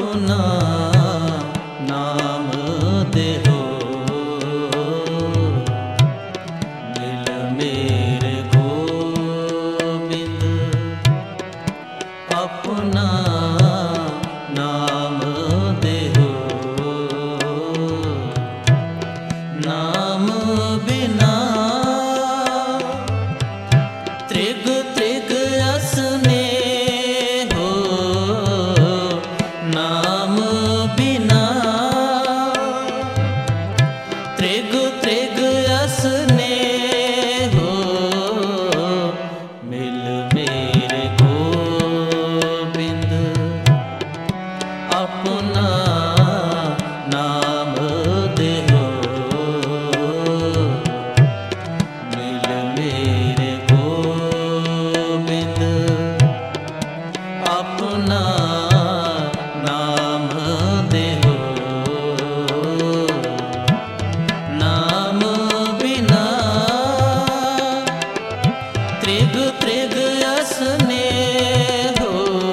अपना नाम देहो मिल मेरे गोविंद अपना नाम देहो नाम बिना त्रिग त्रिग असने हो नाम बिना त्रिग त्रिग असने हो मिल मेरे गोविंद अपना नाम देहो मिल मेरे गोविंद अपना नाम देहो नाम बिना त्रिग त्रिग असने हो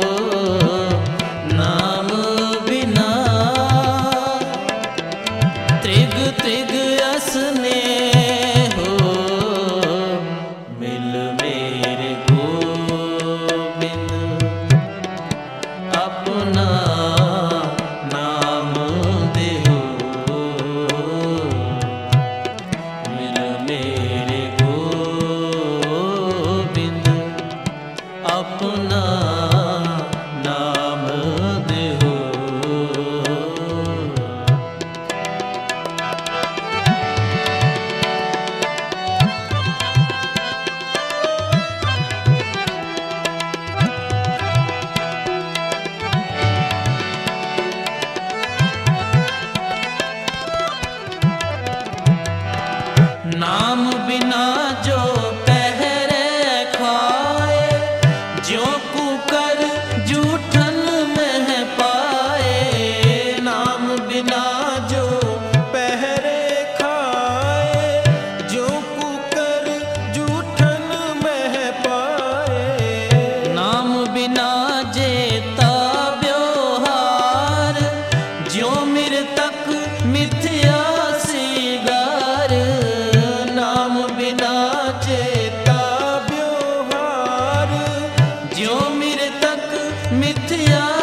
नाम बिना त्रिग त्रिग असने हो मिल मेरे गोविंद अपना नाम देहो मिल मेरे गोविंद अपना नाम देहो। नाम बिना जो पहरे खाए जो कुकर जूठन में पाए नाम बिना जो पहरे खाए जो कुकर जूठन में पाए नाम बिना जेता व्यवहार जो मृतक मिथ्या सिगार नाम बिना चेता व्यवहार जो मृतक मिथ्या